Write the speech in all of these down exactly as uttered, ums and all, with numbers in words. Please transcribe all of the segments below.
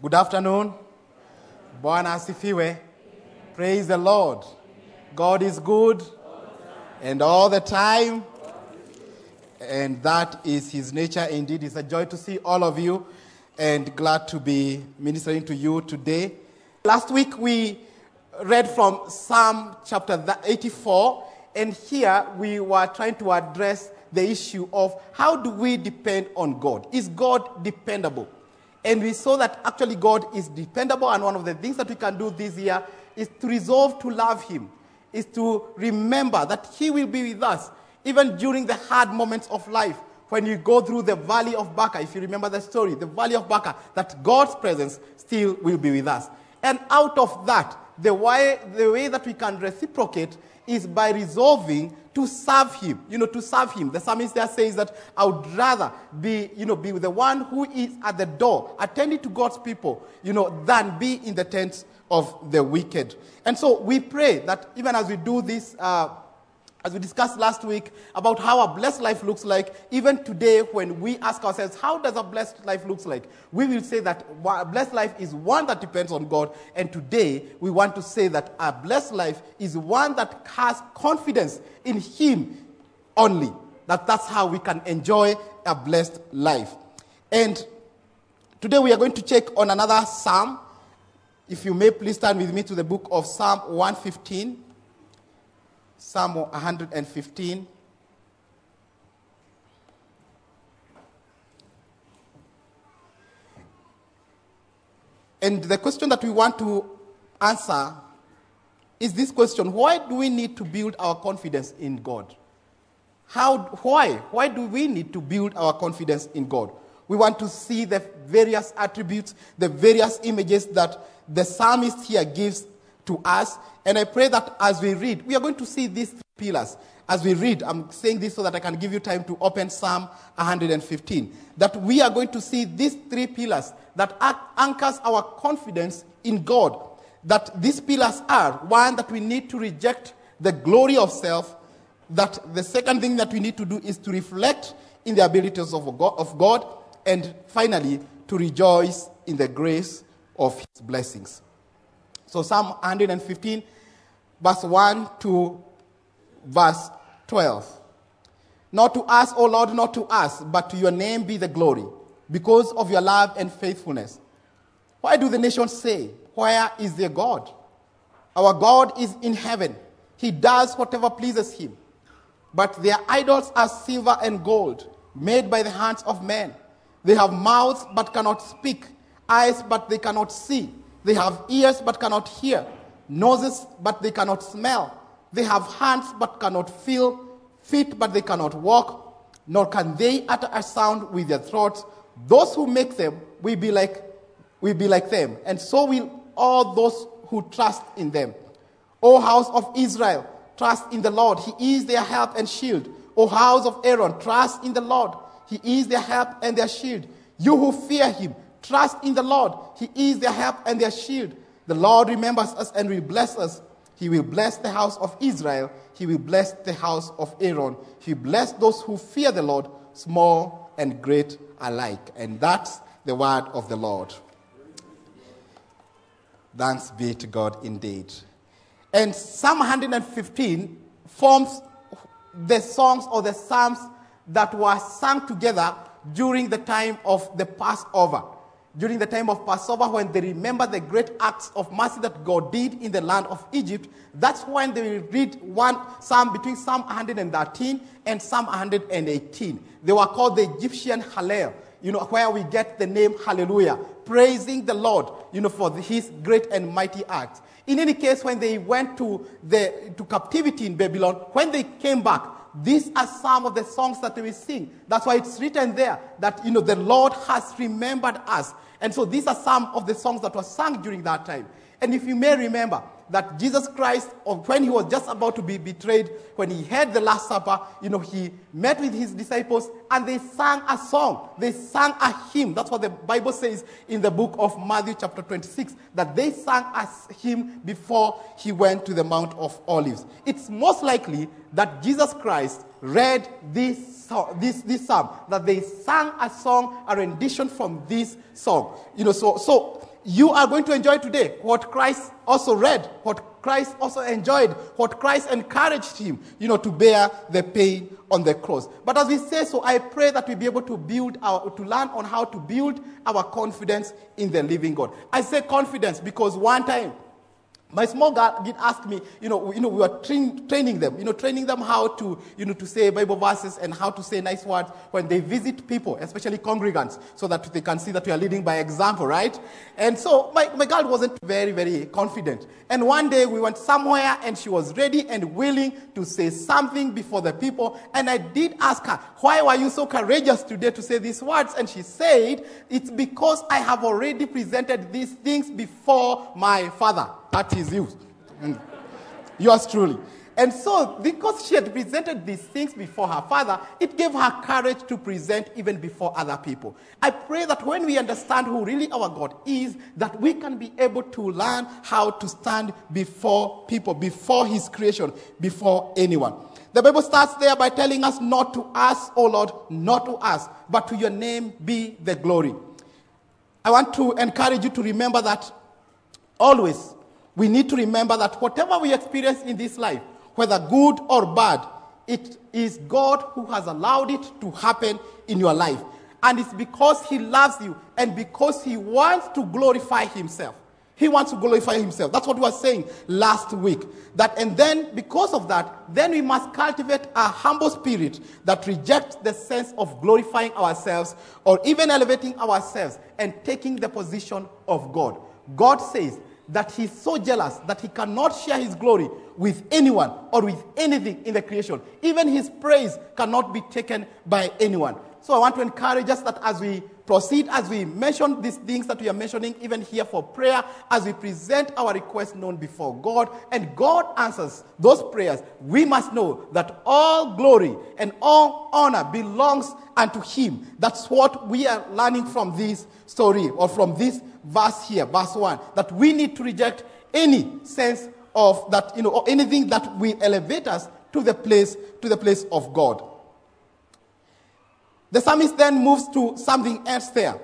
Good afternoon. Bwana asifiwe. Praise the Lord. God is good and all the time. And that is his nature indeed. It's a joy to see all of you and glad to be ministering to you today. Last week we read from Psalm chapter eighty-four, and here we were trying to address the issue of how do we depend on God? Is God dependable? And we saw that actually God is dependable, and one of the things that we can do this year is to resolve to love him, is to remember that he will be with us even during the hard moments of life. When you go through the valley of Baca, if you remember the story, the valley of Baca, that God's presence still will be with us. And out of that, the way, the way that we can reciprocate is by resolving to serve him, you know, to serve him. The psalmist there says that I would rather be, you know, be the one who is at the door, attending to God's people, you know, than be in the tents of the wicked. And so we pray that even as we do this, uh, as we discussed last week about how a blessed life looks like, even today when we ask ourselves, how does a blessed life look like? We will say that a blessed life is one that depends on God. And today we want to say that a blessed life is one that has confidence in him only. That that's how we can enjoy a blessed life. And today we are going to check on another psalm. If you may please turn with me to the book of Psalm one fifteen. Psalm one hundred fifteen. And the question that we want to answer is this question: why do we need to build our confidence in God? How, why? Why do we need to build our confidence in God? We want to see the various attributes, the various images that the psalmist here gives to us. And I pray that as we read, we are going to see these three pillars. As we read, I'm saying this so that I can give you time to open Psalm one hundred fifteen. That we are going to see these three pillars that anchors our confidence in God. That these pillars are, one, that we need to reject the glory of self. That the second thing that we need to do is to reflect in the abilities of God. Of God and finally, to rejoice in the grace of his blessings. So Psalm one hundred fifteen, verse one to verse twelve. Not to us, O Lord, not to us, but to your name be the glory, because of your love and faithfulness. Why do the nations say, where is their God? Our God is in heaven. He does whatever pleases him. But their idols are silver and gold, made by the hands of men. They have mouths but cannot speak, eyes but they cannot see. They have ears but cannot hear, noses but they cannot smell. They have hands but cannot feel, feet but they cannot walk, nor can they utter a sound with their throats. Those who make them will be like, will be like them, and so will all those who trust in them. O house of Israel, trust in the Lord. He is their help and shield. O house of Aaron, trust in the Lord. He is their help and their shield. You who fear him, trust in the Lord. He is their help and their shield. The Lord remembers us and will bless us. He will bless the house of Israel. He will bless the house of Aaron. He will bless those who fear the Lord, small and great alike. And that's the word of the Lord. Thanks be to God indeed. And Psalm one hundred fifteen forms the songs or the psalms that were sung together during the time of the Passover. During the time of Passover, when they remember the great acts of mercy that God did in the land of Egypt, that's when they will read one psalm between Psalm one hundred thirteen and Psalm one hundred eighteen. They were called the Egyptian Hallel, you know, where we get the name Hallelujah, praising the Lord, you know, for his great and mighty acts. In any case, when they went to the to captivity in Babylon, when they came back, these are some of the songs that they will sing. That's why it's written there that, you know, the Lord has remembered us. And so these are some of the songs that were sung during that time. And if you may remember that Jesus Christ, or when he was just about to be betrayed, when he had the Last Supper, you know, he met with his disciples and they sang a song. They sang a hymn. That's what the Bible says in the book of Matthew chapter twenty-six, that they sang a hymn before he went to the Mount of Olives. It's most likely that Jesus Christ read this, this, this psalm, that they sang a song, a rendition from this song. You know, so, so you are going to enjoy today what Christ also read, what Christ also enjoyed, what Christ encouraged him, you know, to bear the pain on the cross. But as we say so, I pray that we be able to build our, to learn on how to build our confidence in the living God. I say confidence because one time, my small girl did ask me, you know, you know, we were train, training them, you know, training them how to, you know, to say Bible verses and how to say nice words when they visit people, especially congregants, so that they can see that we are leading by example, right? And so my, my girl wasn't very, very confident. And one day we went somewhere and she was ready and willing to say something before the people. And I did ask her, why were you so courageous today to say these words? And she said, it's because I have already presented these things before my Father. That is you. Yours truly. And so, because she had presented these things before her Father, it gave her courage to present even before other people. I pray that when we understand who really our God is, that we can be able to learn how to stand before people, before his creation, before anyone. The Bible starts there by telling us, not to us, O Lord, not to us, but to your name be the glory. I want to encourage you to remember that always, we need to remember that whatever we experience in this life, whether good or bad, it is God who has allowed it to happen in your life. And it's because he loves you and because he wants to glorify himself. He wants to glorify himself. That's what we were saying last week. That, and then, because of that, then we must cultivate a humble spirit that rejects the sense of glorifying ourselves or even elevating ourselves and taking the position of God. God says that he's so jealous that he cannot share his glory with anyone or with anything in the creation. Even his praise cannot be taken by anyone. So I want to encourage us that as we proceed, as we mention these things that we are mentioning, even here for prayer, as we present our requests known before God, and God answers those prayers, we must know that all glory and all honor belongs unto him. That's what we are learning from this story, or from this verse here, verse one, that we need to reject any sense of that, you know, or anything that will elevate us to the place, to the place of God. The psalmist then moves to something else there.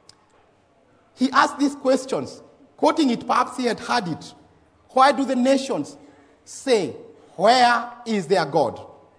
He asks these questions, quoting it, perhaps he had heard it. Why do the nations say, where is their God?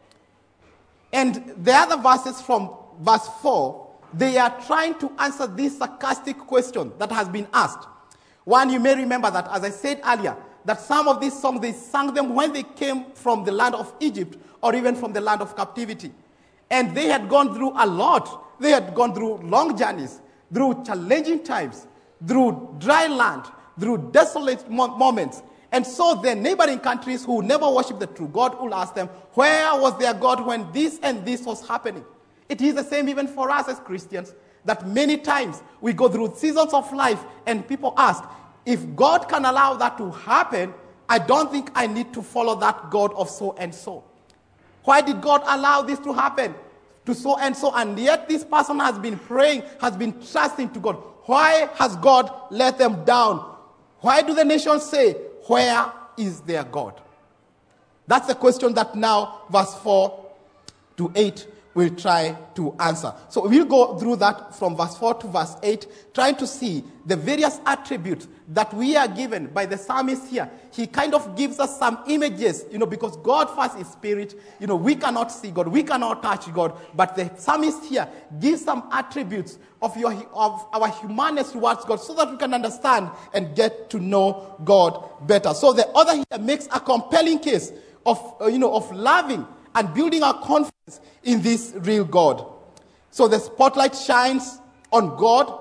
And the other verses from verse four, they are trying to answer this sarcastic question that has been asked. One, you may remember that, as I said earlier, that some of these songs, they sang them when they came from the land of Egypt or even from the land of captivity. And they had gone through a lot. They had gone through long journeys, through challenging times, through dry land, through desolate mo- moments. And so the neighboring countries who never worshiped the true God will ask them, where was their God when this and this was happening? It is the same even for us as Christians, that many times we go through seasons of life and people ask, if God can allow that to happen, I don't think I need to follow that God of so and so. Why did God allow this to happen to so and so? And yet this person has been praying, has been trusting to God. Why has God let them down? Why do the nations say, where is their God? That's the question that now verse four to eight will try to answer. So we'll go through that from verse four to verse eight, trying to see the various attributes that we are given by the psalmist here. He kind of gives us some images, you know, because God first is spirit. You know, we cannot see God, we cannot touch God, but the psalmist here gives some attributes of, your, of our humanity towards God so that we can understand and get to know God better. So the author here makes a compelling case of, uh, you know, of loving and building our confidence in this real God. So the spotlight shines on God,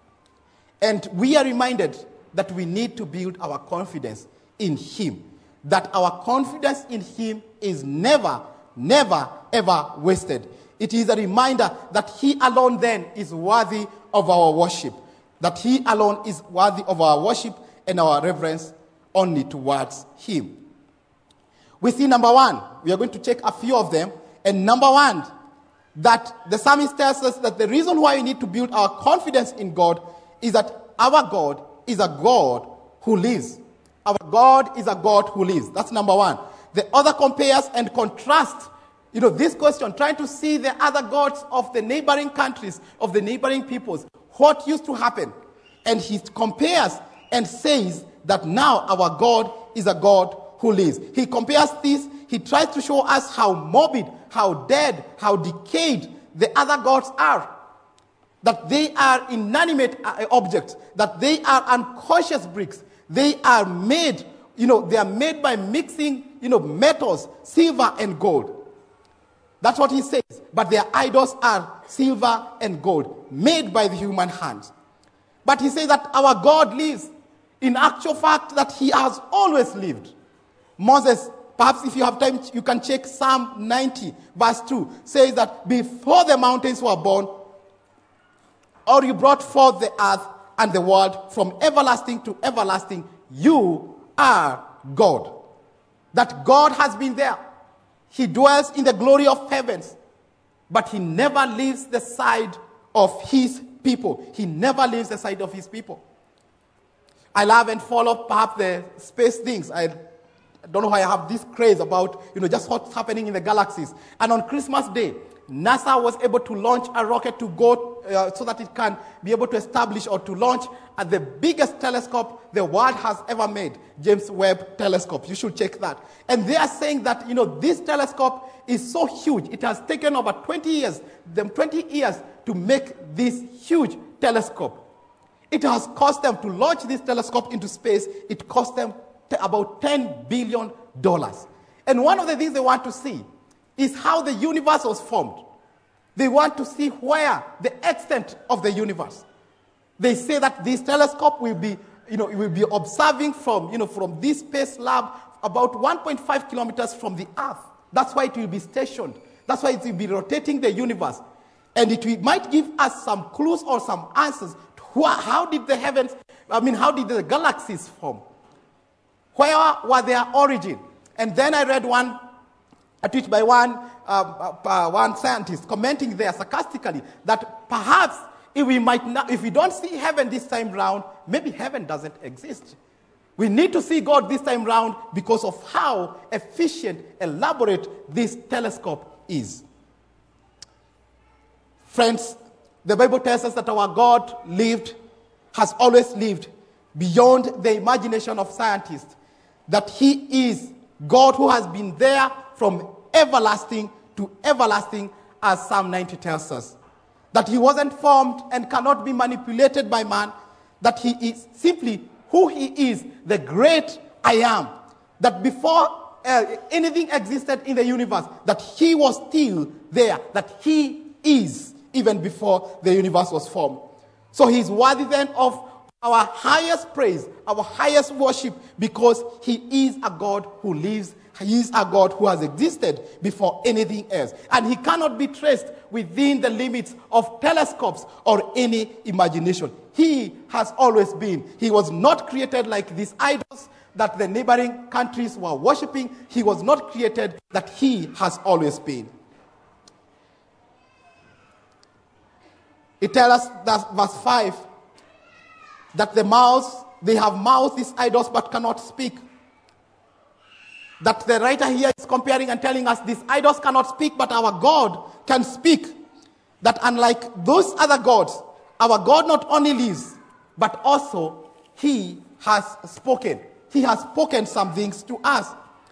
and we are reminded that we need to build our confidence in him. That our confidence in him is never, never, ever wasted. It is a reminder that he alone then is worthy of our worship. That he alone is worthy of our worship and our reverence only towards him. We see number one, we are going to check a few of them. And number one, that the psalmist tells us that the reason why we need to build our confidence in God is that our God is a God who lives. Our God is a God who lives. That's number one. The other compares and contrasts, you know, this question, trying to see the other gods of the neighboring countries, of the neighboring peoples. What used to happen? And he compares and says that now our God is a God who lives. He compares this, he tries to show us how morbid, how dead, how decayed the other gods are. That they are inanimate objects, that they are unconscious bricks. They are made, you know, they are made by mixing, you know, metals, silver and gold. That's what he says. But their idols are silver and gold, made by the human hands. But he says that our God lives. In actual fact, that he has always lived. Moses, perhaps if you have time, you can check Psalm ninety, verse two, says that before the mountains were born, or you brought forth the earth and the world from everlasting to everlasting, you are God. That God has been there. He dwells in the glory of heavens, but he never leaves the side of his people. He never leaves the side of his people. I love and follow perhaps the space things. I don't know why I have this craze about, you know, just what's happening in the galaxies. And on Christmas Day, NASA was able to launch a rocket to go uh, so that it can be able to establish or to launch at the biggest telescope the world has ever made, James Webb Telescope. You should check that. And they are saying that, you know, this telescope is so huge. It has taken over twenty years, them twenty years to make this huge telescope. It has cost them to launch this telescope into space. It cost them t- about ten billion dollars. And one of the things they want to see is how the universe was formed. They want to see where the extent of the universe. They say that this telescope will be, you know, it will be observing from, you know, from this space lab about one point five kilometers from the Earth. That's why it will be stationed. That's why it will be rotating the universe. And it will, might give us some clues or some answers to who, how did the heavens, I mean, how did the galaxies form? Where were their origin? And then I read one, a tweet by one, uh, uh, one scientist commenting there sarcastically that perhaps if we might not, if we don't see heaven this time round, maybe heaven doesn't exist. We need to see God this time round because of how efficient, elaborate this telescope is. Friends, the Bible tells us that our God lived, has always lived beyond the imagination of scientists, that he is God who has been there from everlasting to everlasting, as Psalm ninety tells us. That he wasn't formed and cannot be manipulated by man, that he is simply who he is, the great I am. That before uh, anything existed in the universe, that he was still there, that he is even before the universe was formed. So he is worthy then of our highest praise, our highest worship, because he is a God who lives. He is a God who has existed before anything else. And he cannot be traced within the limits of telescopes or any imagination. He has always been. He was not created like these idols that the neighboring countries were worshipping. He was not created, that he has always been. It tells us that verse five, that the mouths, they have mouths, these idols, but cannot speak. That the writer here is comparing and telling us these idols cannot speak, but our God can speak. That unlike those other gods, our God not only lives, but also he has spoken. He has spoken some things to us.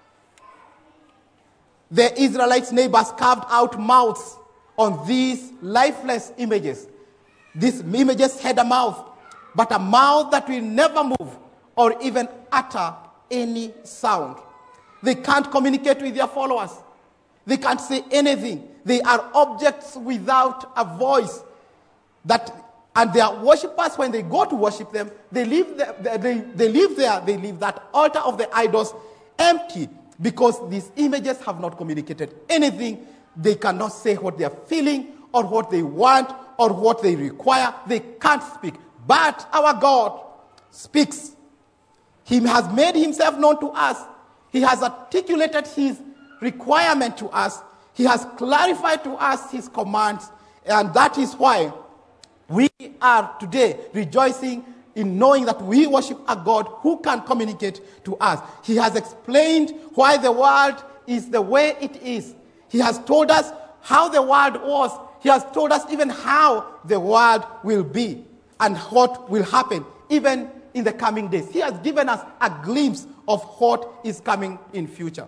The Israelites' neighbors carved out mouths on these lifeless images. These images had a mouth, but a mouth that will never move or even utter any sound. They can't communicate with their followers. They can't say anything. They are objects without a voice. That, and their worshippers, when they go to worship them, they leave, the, they, they leave there, they leave that altar of the idols empty, because these images have not communicated anything. They cannot say what they are feeling or what they want or what they require. They can't speak. But our God speaks. He has made himself known to us. He has articulated his requirement to us. He has clarified to us his commands. And that is why we are today rejoicing in knowing that we worship a God who can communicate to us. He has explained why the world is the way it is. He has told us how the world was. He has told us even how the world will be. and what will happen even in the coming days. He has given us a glimpse of what is coming in future.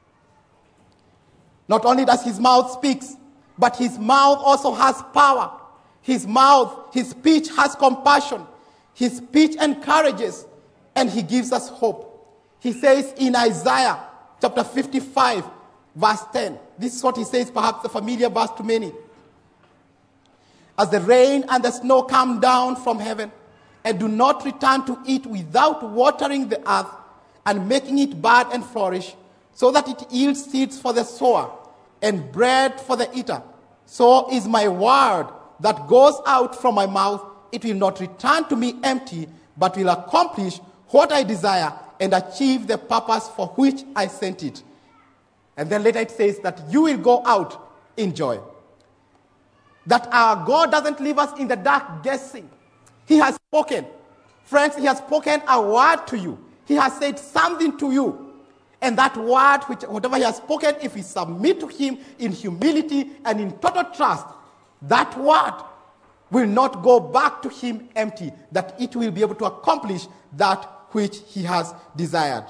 Not only does his mouth speak, but his mouth also has power. His mouth, his speech has compassion. His speech encourages, and he gives us hope. He says in Isaiah chapter fifty-five, verse ten, this is what he says, perhaps a familiar verse to many. As the rain and the snow come down from heaven and do not return to it without watering the earth and making it bud and flourish, so that it yields seeds for the sower and bread for the eater, so is my word that goes out from my mouth. It will not return to me empty, but will accomplish what I desire and achieve the purpose for which I sent it. And then later it says that you will go out in joy. That our God doesn't leave us in the dark guessing. He has spoken. Friends, he has spoken a word to you. He has said something to you. And that word, which, whatever he has spoken, if we submit to him in humility and in total trust, that word will not go back to him empty, that it will be able to accomplish that which he has desired.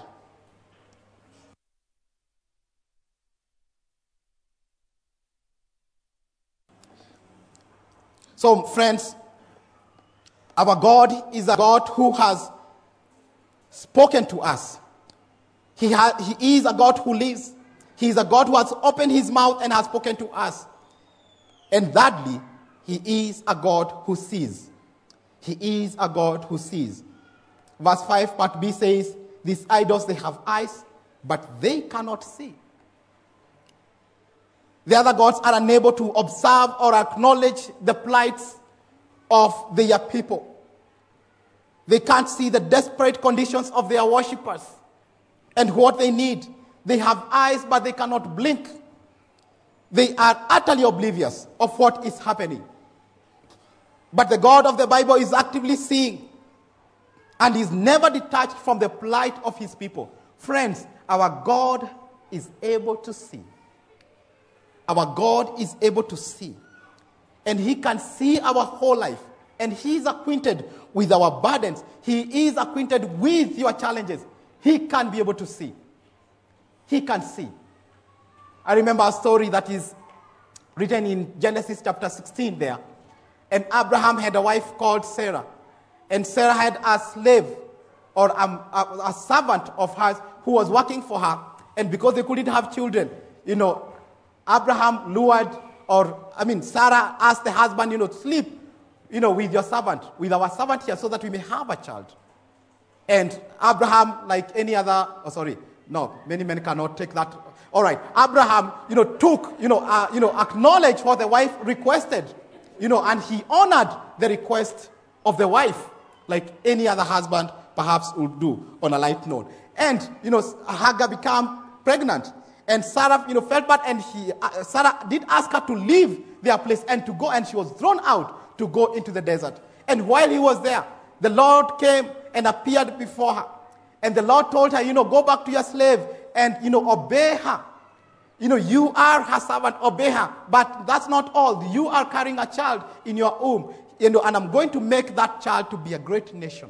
So, friends, our God is a God who has spoken to us. He, ha- he is a God who lives. He is a God who has opened his mouth and has spoken to us. And thirdly, he is a God who sees. He is a God who sees. Verse five, part B says, these idols, they have eyes, but they cannot see. The other gods are unable to observe or acknowledge the plights of their people. They can't see the desperate conditions of their worshippers and what they need. They have eyes, but they cannot blink. They are utterly oblivious of what is happening. But the God of the Bible is actively seeing and is never detached from the plight of his people. Friends, our God is able to see. Our God is able to see. And he can see our whole life. And he is acquainted with our burdens. He is acquainted with your challenges. He can be able to see. He can see. I remember a story that is written in Genesis chapter sixteen there. And Abraham had a wife called Sarah. And Sarah had a slave or a, a, a servant of hers who was working for her. And because they couldn't have children, you know, Abraham lured, or, I mean, Sarah asked the husband, you know, sleep, you know, with your servant, with our servant here, so that we may have a child. And Abraham, like any other, oh, sorry, no, many men cannot take that. All right, Abraham, you know, took, you know, uh, you know, acknowledged what the wife requested, you know, and he honored the request of the wife, like any other husband perhaps would do on a light note. And, you know, Hagar became pregnant. And Sarah, you know, felt bad, and he, uh, Sarah did ask her to leave their place and to go, and she was thrown out to go into the desert. And while he was there, the Lord came and appeared before her. And the Lord told her, you know, go back to your slave and, you know, obey her. You know, you are her servant, obey her. But that's not all. You are carrying a child in your womb, you know, and I'm going to make that child to be a great nation.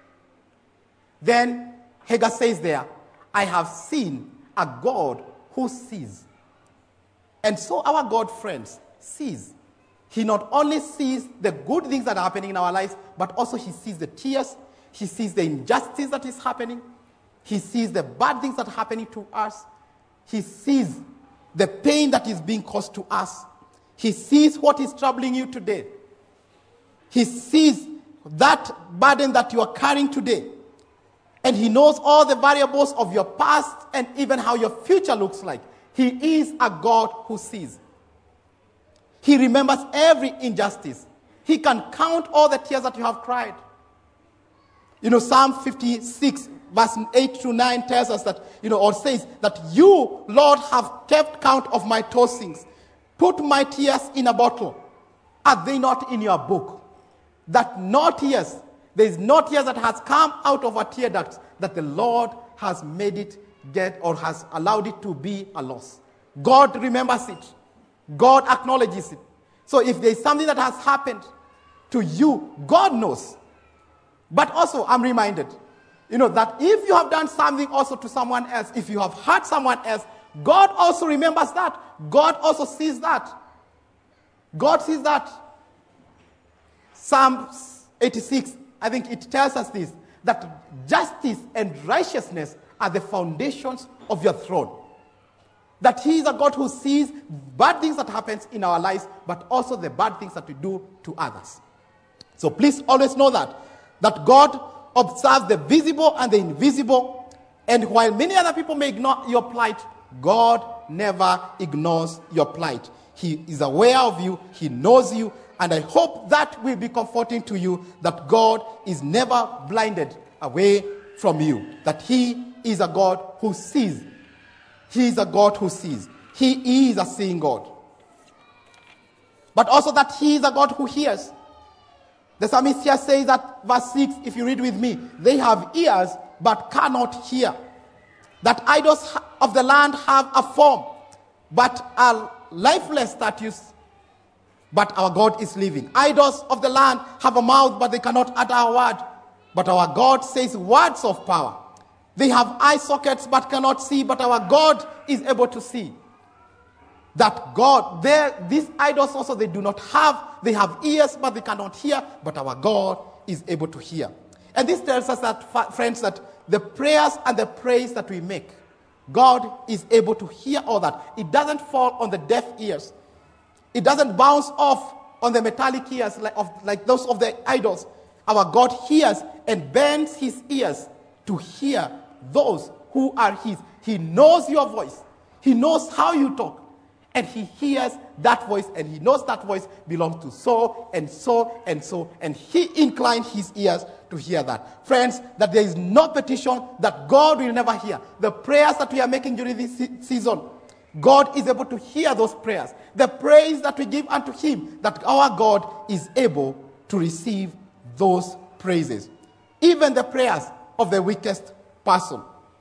Then Hagar says there, I have seen a God who sees. And so our God, friends, sees. He not only sees the good things that are happening in our lives, but also he sees the tears, he sees the injustice that is happening, he sees the bad things that are happening to us, he sees the pain that is being caused to us, he sees what is troubling you today, he sees that burden that you are carrying today. And he knows all the variables of your past and even how your future looks like. He is a God who sees. He remembers every injustice. He can count all the tears that you have cried. You know, Psalm fifty-six, verse eight to nine tells us that, you know, or says that you, Lord, have kept count of my tossings. Put my tears in a bottle. Are they not in your book? That no tears, there is no tears that has come out of our tear ducts, that the Lord has made it get or has allowed it to be a loss. God remembers it. God acknowledges it. So if there is something that has happened, to you, God knows. But also, I'm reminded, you know, that if you have done something also to someone else, if you have hurt someone else, God also remembers that. God also sees that. God sees that. Psalm eighty-six, I think it tells us this, that justice and righteousness are the foundations of your throne. That he is a God who sees bad things that happen in our lives, but also the bad things that we do to others. So please always know that, that God observes the visible and the invisible, and while many other people may ignore your plight, God never ignores your plight. He is aware of you, he knows you, and I hope that will be comforting to you, that God is never blinded away from you, that he is a God who sees. He is a God who sees. He is a seeing God. But also that he is a God who hears. The psalmist here says that, verse six, if you read with me, they have ears but cannot hear. That idols of the land have a form, but are lifeless statues, but our God is living. Idols of the land have a mouth, but they cannot utter a word. But our God says words of power. They have eye sockets, but cannot see, but our God is able to see. That God, these idols also, they do not have, they have ears, but they cannot hear, but our God is able to hear. And this tells us that, friends, that the prayers and the praise that we make, God is able to hear all that. It doesn't fall on the deaf ears. It doesn't bounce off on the metallic ears like, of, like those of the idols. Our God hears and bends his ears to hear those who are his. He knows your voice. He knows how you talk. And he hears that voice, and he knows that voice belongs to so and so and so. And he inclined his ears to hear that. Friends, that there is no petition that God will never hear. The prayers that we are making during this season, God is able to hear those prayers. The praise that we give unto him, that our God is able to receive those praises. Even the prayers of the weakest person.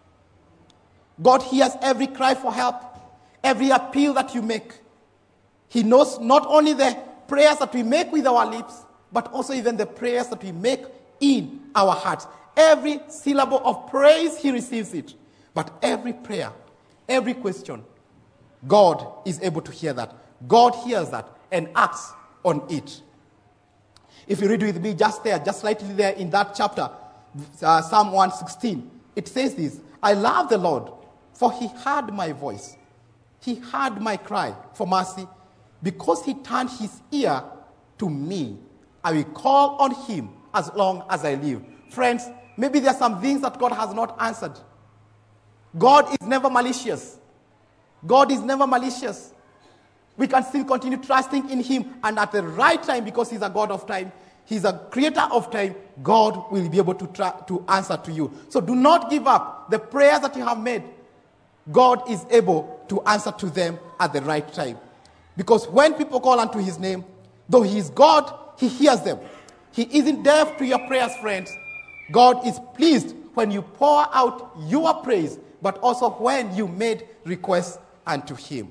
God hears every cry for help, every appeal that you make. He knows not only the prayers that we make with our lips, but also even the prayers that we make in our hearts. Every syllable of praise, he receives it. But every prayer, every question, God is able to hear that. God hears that and acts on it. If you read with me just there, just slightly there in that chapter, uh, Psalm one sixteen, it says this, I love the Lord, for he heard my voice. He heard my cry for mercy. Because he turned his ear to me, I will call on him as long as I live. Friends, maybe there are some things that God has not answered. God is never malicious. God is never malicious. We can still continue trusting in him, and at the right time, because he's a God of time, he's a creator of time, God will be able to, try, to answer to you. So do not give up. The prayers that you have made, God is able to answer to them at the right time. Because when people call unto his name, though he is God, he hears them. He isn't deaf to your prayers, friends. God is pleased when you pour out your praise, but also when you made requests unto him.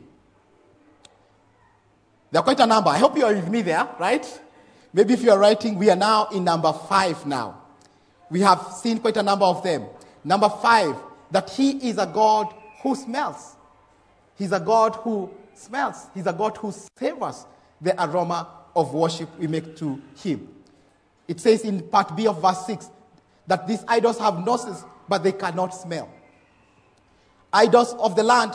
There are quite a number. I hope you are with me there, right? Maybe if you are writing, we are now in number five now. We have seen quite a number of them. Number five, that he is a God who smells. He's a God who smells. He's a God who savors the aroma of worship we make to him. It says in part B of verse six that these idols have noses, but they cannot smell. Idols of the land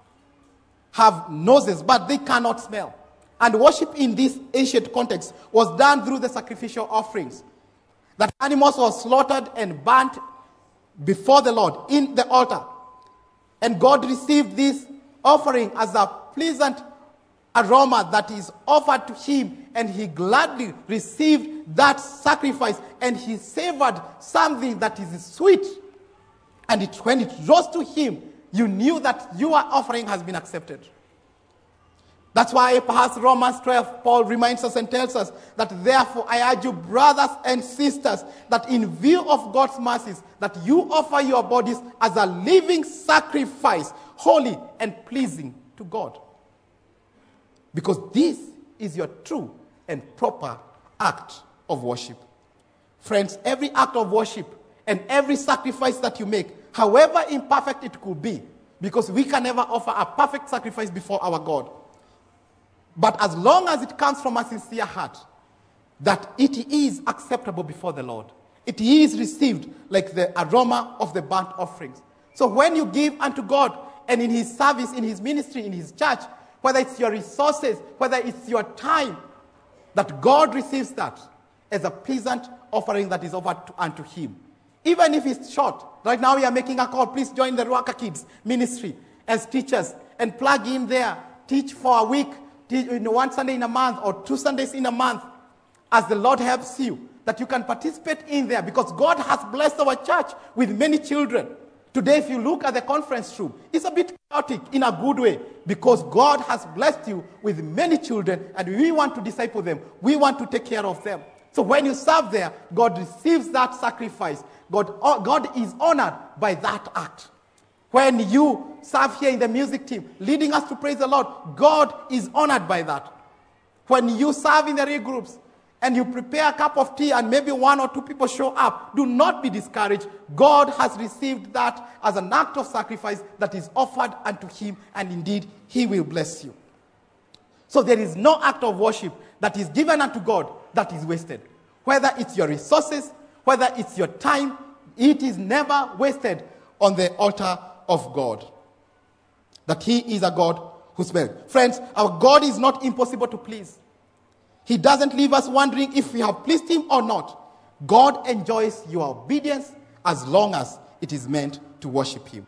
have noses, but they cannot smell. And worship in this ancient context was done through the sacrificial offerings. That animals were slaughtered and burnt before the Lord in the altar. And God received this offering as a pleasant aroma that is offered to him, and he gladly received that sacrifice, and he savored something that is sweet. And it, when it rose to him, you knew that your offering has been accepted. That's why perhaps Romans twelve, Paul reminds us and tells us that therefore I urge you, brothers and sisters, that in view of God's mercies, that you offer your bodies as a living sacrifice, holy and pleasing to God. Because this is your true and proper act of worship. Friends, every act of worship and every sacrifice that you make, however imperfect it could be, because we can never offer a perfect sacrifice before our God, but as long as it comes from a sincere heart, that it is acceptable before the Lord. It is received like the aroma of the burnt offerings. So when you give unto God, and in his service, in his ministry, in his church, whether it's your resources, whether it's your time, that God receives that as a pleasant offering that is offered to, unto him. Even if it's short. Right now we are making a call. Please join the Ruaka Kids ministry as teachers and plug in there. Teach for a week, teach, you know, one Sunday in a month or two Sundays in a month, as the Lord helps you, that you can participate in there, because God has blessed our church with many children. Today, if you look at the conference room, it's a bit chaotic in a good way, because God has blessed you with many children, and we want to disciple them. We want to take care of them. So when you serve there, God receives that sacrifice. God, God is honored by that act. When you serve here in the music team, leading us to praise the Lord, God is honored by that. When you serve in the regroups, and you prepare a cup of tea and maybe one or two people show up, do not be discouraged. God has received that as an act of sacrifice that is offered unto him, and indeed he will bless you. So there is no act of worship that is given unto God that is wasted. Whether it's your resources, whether it's your time, it is never wasted on the altar of God. That he is a God who smells. Friends, our God is not impossible to please. He doesn't leave us wondering if we have pleased him or not. God enjoys your obedience as long as it is meant to worship him.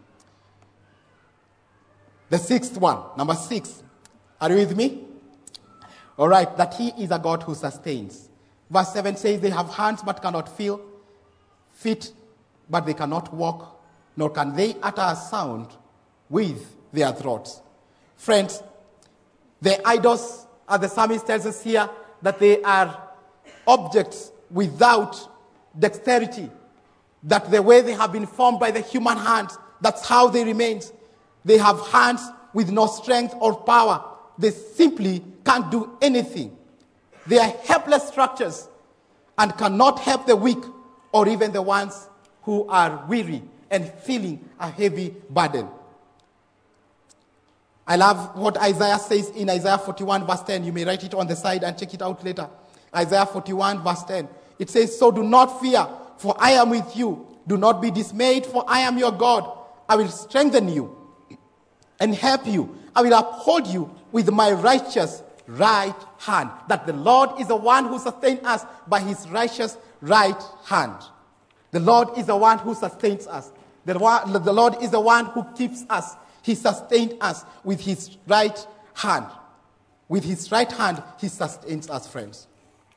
The sixth one, number six. Are you with me? All right, that he is a God who sustains. Verse seven says, they have hands but cannot feel, feet but they cannot walk, nor can they utter a sound with their throats. Friends, the idols, as the psalmist tells us here, that they are objects without dexterity, that the way they have been formed by the human hands, that's how they remain. They have hands with no strength or power. They simply can't do anything. They are helpless structures and cannot help the weak or even the ones who are weary and feeling a heavy burden. I love what Isaiah says in Isaiah forty-one verse ten. You may write it on the side and check it out later. Isaiah forty-one verse ten. It says, so do not fear, for I am with you. Do not be dismayed, for I am your God. I will strengthen you and help you. I will uphold you with my righteous right hand. That the Lord is the one who sustains us by his righteous right hand. The Lord is the one who sustains us. The, one, the Lord is the one who keeps us. He sustained us with his right hand. With his right hand, he sustains us, friends.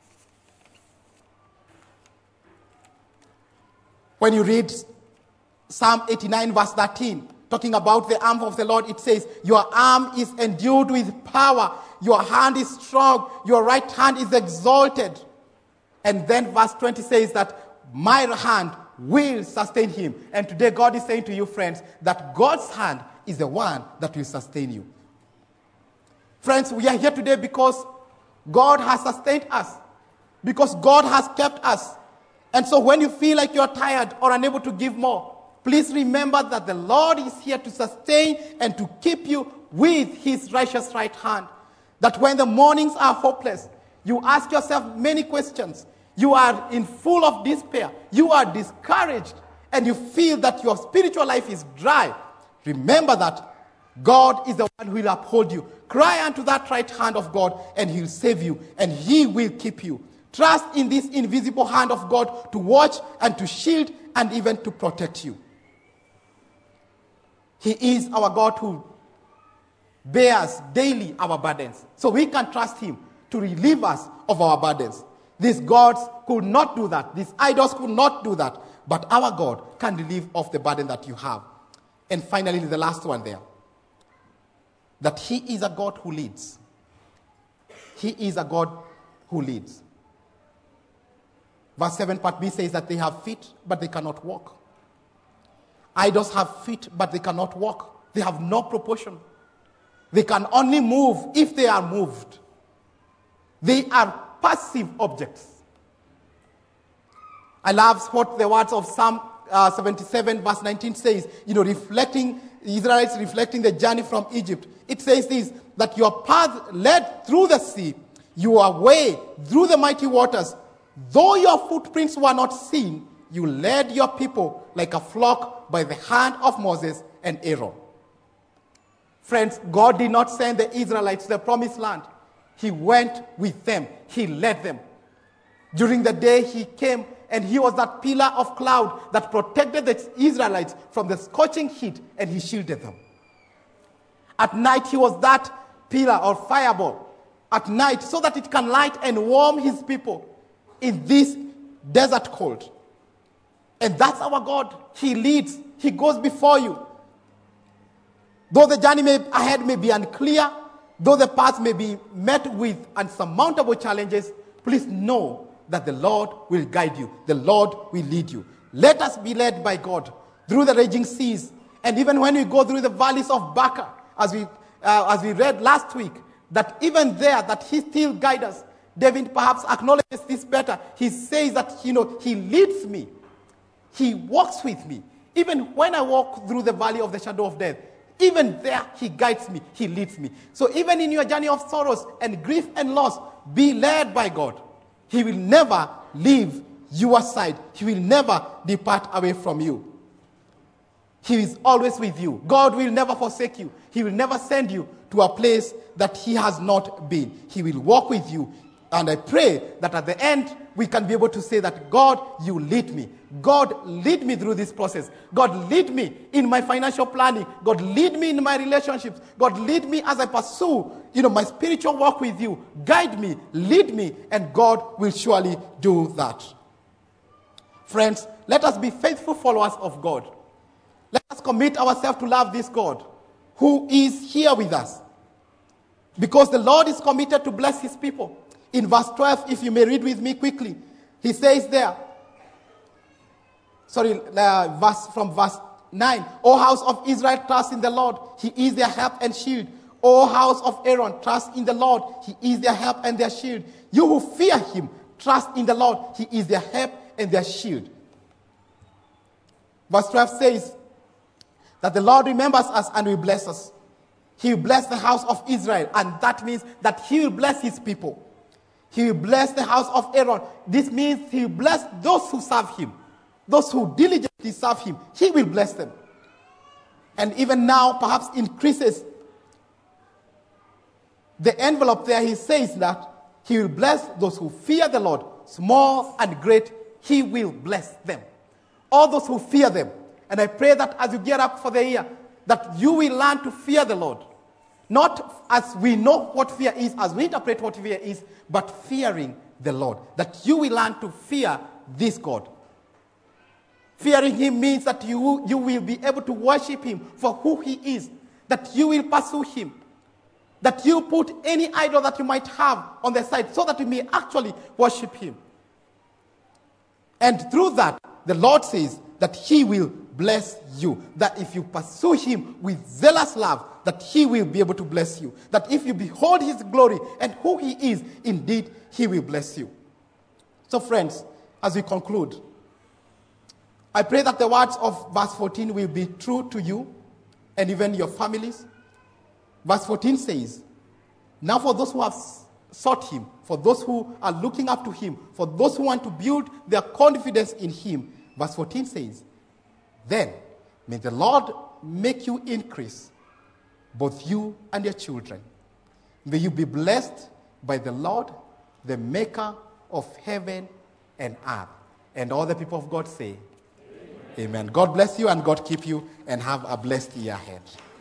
When you read Psalm eighty-nine, verse thirteen, talking about the arm of the Lord, it says, your arm is endued with power. Your hand is strong. Your right hand is exalted. And then verse twenty says that my hand will sustain him. And today God is saying to you, friends, that God's hand is the one that will sustain you. Friends, we are here today because God has sustained us. Because God has kept us. And so when you feel like you're tired or unable to give more, please remember that the Lord is here to sustain and to keep you with his righteous right hand. That when the mornings are hopeless, you ask yourself many questions. You are in full of despair. You are discouraged. And you feel that your spiritual life is dry. Remember that God is the one who will uphold you. Cry unto that right hand of God and he'll save you and he will keep you. Trust in this invisible hand of God to watch and to shield and even to protect you. He is our God who bears daily our burdens. So we can trust him to relieve us of our burdens. These gods could not do that. These idols could not do that. But our God can relieve of the burden that you have. And finally, the last one there. That he is a God who leads. He is a God who leads. Verse seven part B says that they have feet, but they cannot walk. Idols have feet, but they cannot walk. They have no proportion. They can only move if they are moved. They are passive objects. I love what the words of Psalm uh, seventy-seven verse nineteen says, you know, reflecting, the Israelites reflecting the journey from Egypt. It says this, that your path led through the sea, your way through the mighty waters. Though your footprints were not seen, you led your people like a flock by the hand of Moses and Aaron. Friends, God did not send the Israelites to the promised land. He went with them. He led them. During the day, he came, and he was that pillar of cloud that protected the Israelites from the scorching heat, and he shielded them. At night, he was that pillar or fireball at night so that it can light and warm his people in this desert cold. And that's our God. He leads. He goes before you. Though the journey may, ahead may be unclear, though the path may be met with unsurmountable challenges, please know that the Lord will guide you. The Lord will lead you. Let us be led by God through the raging seas. And even when we go through the valleys of Baca, as we, uh, as we read last week, that even there, that he still guides us. David perhaps acknowledges this better. He says that, you know, he leads me. He walks with me. Even when I walk through the valley of the shadow of death, even there, he guides me. He leads me. So even in your journey of sorrows and grief and loss, be led by God. He will never leave your side. He will never depart away from you. He is always with you. God will never forsake you. He will never send you to a place that he has not been. He will walk with you. And I pray that at the end, we can be able to say that, God, you lead me. God, lead me through this process. God, lead me in my financial planning. God, lead me in my relationships. God, lead me as I pursue, you know, my spiritual walk with you. Guide me, lead me, and God will surely do that. Friends, let us be faithful followers of God. Let us commit ourselves to love this God who is here with us. Because the Lord is committed to bless his people. In verse twelve, if you may read with me quickly, he says there, sorry, uh, verse from verse nine, O house of Israel, trust in the Lord. He is their help and shield. O house of Aaron, trust in the Lord. He is their help and their shield. You who fear him, trust in the Lord. He is their help and their shield. Verse twelve says that the Lord remembers us and will bless us. He will bless the house of Israel, and that means that he will bless his people. He will bless the house of Aaron. This means he will bless those who serve him. Those who diligently serve him, he will bless them. And even now, perhaps increases the envelope there. He says that he will bless those who fear the Lord. Small and great, he will bless them. All those who fear them. And I pray that as you get up for the year, that you will learn to fear the Lord. Not as we know what fear is, as we interpret what fear is, but fearing the Lord. That you will learn to fear this God. Fearing him means that you, you will be able to worship him for who he is. That you will pursue him. That you put any idol that you might have on the side so that you may actually worship him. And through that, the Lord says that he will bless you. That if you pursue him with zealous love, that he will be able to bless you. That if you behold his glory and who he is, indeed, he will bless you. So friends, as we conclude, I pray that the words of verse fourteen will be true to you and even your families. Verse fourteen says, now for those who have sought him, for those who are looking up to him, for those who want to build their confidence in him, verse fourteen says, then may the Lord make you increase, both you and your children. May you be blessed by the Lord, the maker of heaven and earth. And all the people of God say, Amen. Amen. God bless you and God keep you and have a blessed year ahead.